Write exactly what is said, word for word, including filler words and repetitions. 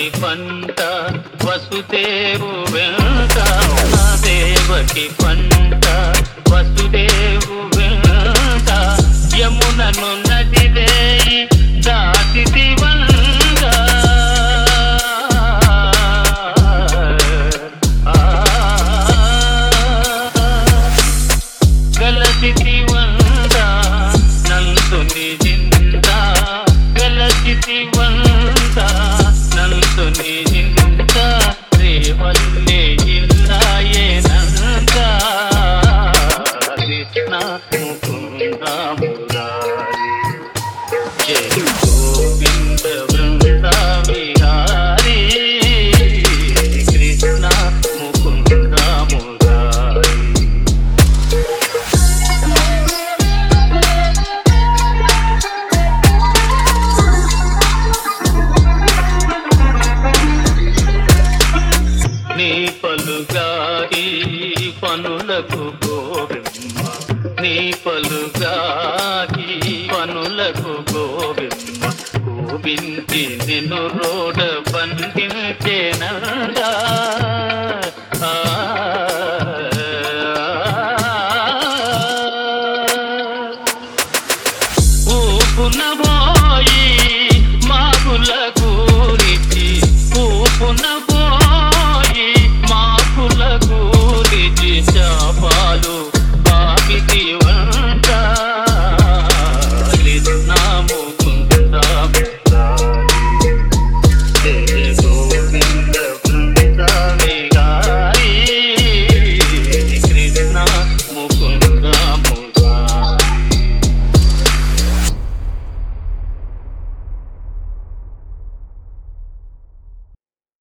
దేవకి పంట వసుదేవు వెంట దేవకి పంట వసుదేవు వెంట యమునను నదిదే దాటి వంగ గలసి వంద నందుని జింద గలసి వంద నందుని జింద రేవల్లే ఇల్లాయే నంద కృష్ణ ముకుంద మురారి జయ గోవింద వృంద విహారీ కృష్ణ ముకుంద మురారి. నీ పలుగారి పనులకు గోవిమ్మ నీ పలుగారి పనులకు గోవిమ్మ గోవింది నిన్ను